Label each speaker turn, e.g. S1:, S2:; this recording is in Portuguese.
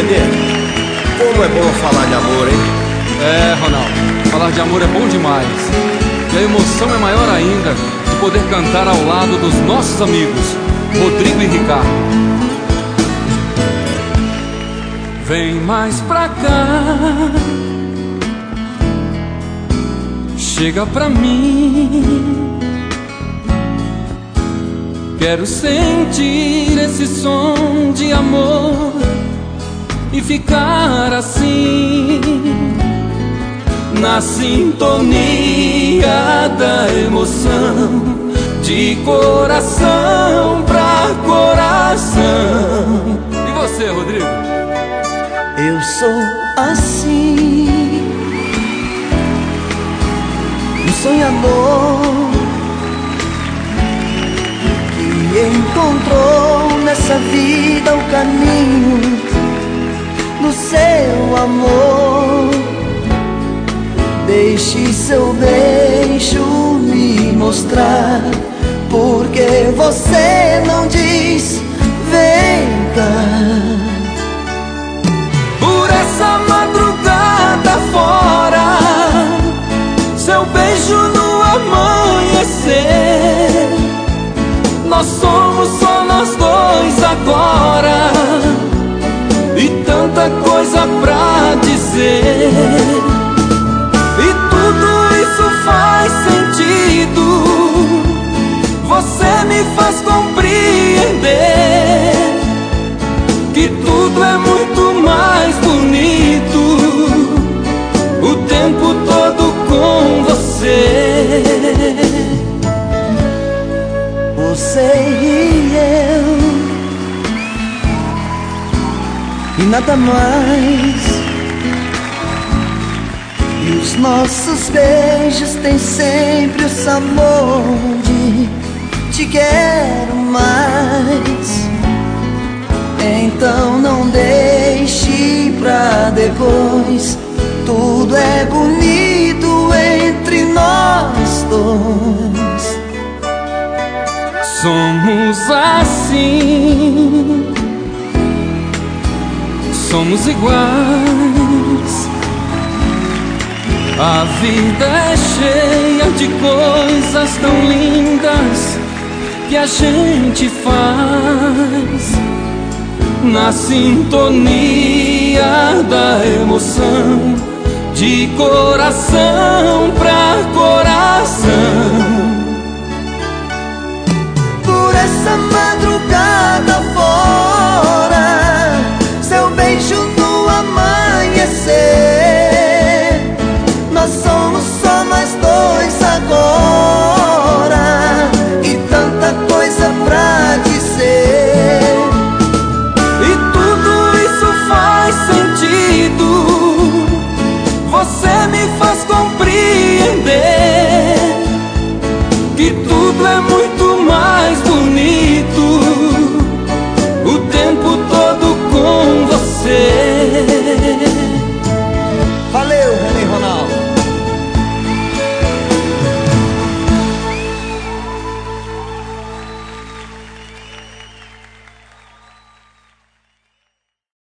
S1: Nenê, como é bom falar de amor, hein?
S2: É, Ronaldo, falar de amor é bom demais. E a emoção é maior ainda de poder cantar ao lado dos nossos amigos Rodrigo e Ricardo. Vem mais pra cá, chega pra mim. Quero sentir esse som de amor e ficar assim, na sintonia da emoção, de coração pra coração. E você, Rodrigo?
S3: Eu sou assim, um sonhador que encontrou nessa vida o caminho do seu amor. Deixe seu beijo me mostrar, porque você não diz vem cá.
S4: Por essa madrugada fora, seu beijo no amanhecer, nós somos só nós dois agora, e tanta coisa pra dizer. E tudo isso faz sentido, você me faz compreender que tudo é muito mais bonito o tempo todo com você.
S3: Você e eu, e nada mais. E os nossos beijos têm sempre o sabor de te quero mais. Então não deixe pra depois, tudo é bonito entre nós dois.
S4: Somos assim, somos iguais. A vida é cheia de coisas tão lindas que a gente faz, na sintonia da emoção, de coração pra coração.
S3: Por essa madrugada fora, seu beijo no amanhecer, nós somos só nós dois agora, e tanta coisa pra dizer.
S4: Você me faz compreender